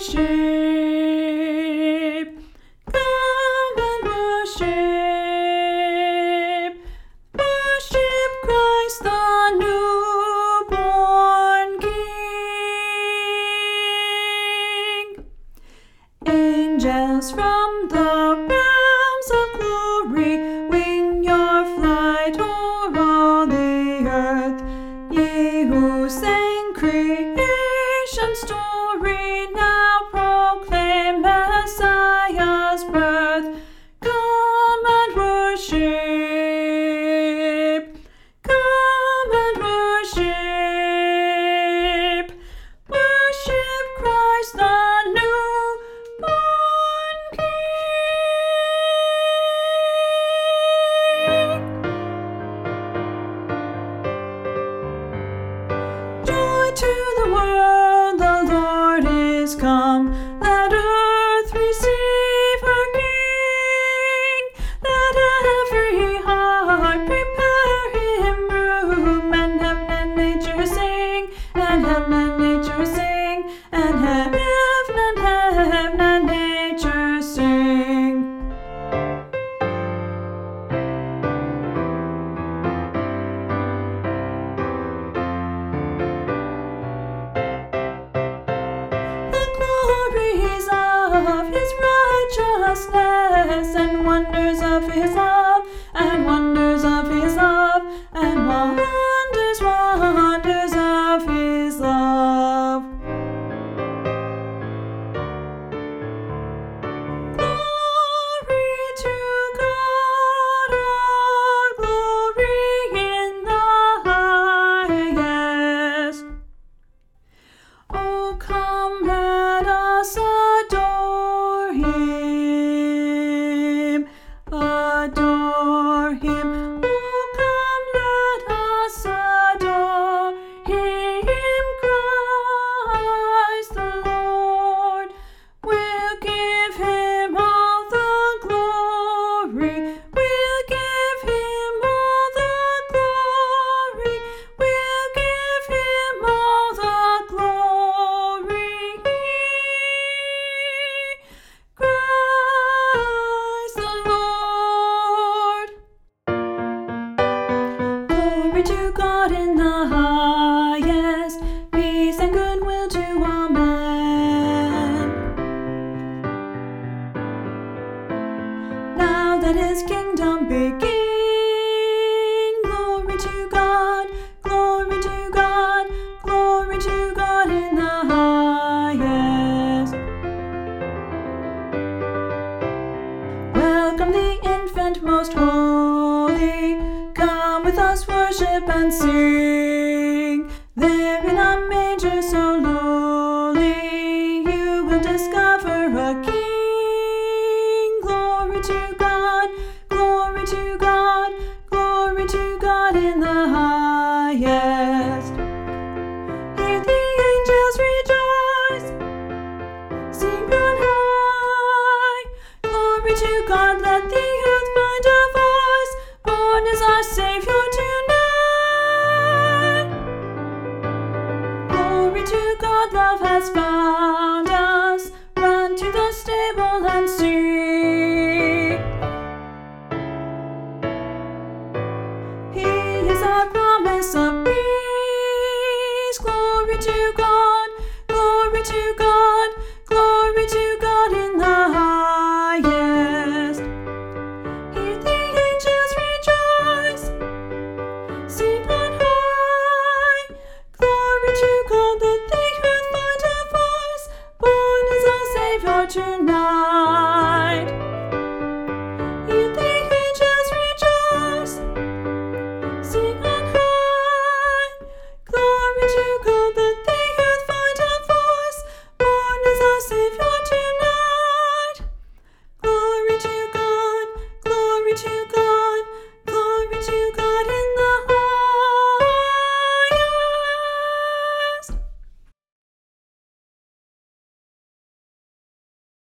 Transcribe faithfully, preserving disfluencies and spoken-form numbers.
worship. Come and worship. Worship Christ the newborn King. Angels from the realms of glory, wing your flight o'er all the earth. Ye who sang creation's story, now proclaim Messiah's birth. Come and worship. Come and worship. Worship Christ the newborn King. Joy to the world, the Lord is come. Let earth receive her King. Let every heart prepare him room. And heaven and nature sing, and heaven and nature sing, and heaven and heaven and nature sing. The glories of his righteousness, and wonders of his love, and wonders of his love, and wonders, wonders of his love. Glory to God, all glory in the highest. Oh, come, let us adore him, adore him. Oh, come, let us adore him. Christ the Lord, we'll give him all the glory. We'll give him all the glory. We'll give him all the glory. Christ the Lord. Glory to God in the highest, peace and goodwill to all men. Now that his kingdom begin, glory to God, glory to God, glory to God in the highest. Welcome the infant most holy, come with us worship and sing. There in a manger so lowly, you will discover a King. Glory to God, glory to God, glory to God in the highest. Hear the angels rejoice, sing on high. Glory to God, let the earth find a voice. Born is our Savior tonight. Glory to God, love has found us. Run to the stable and see. He is our promise of peace. Glory to God, glory to God, glory to God in the highest. Hear the angels rejoice, sing on high. Glory to God, let the earth find a voice. Born is our Savior tonight.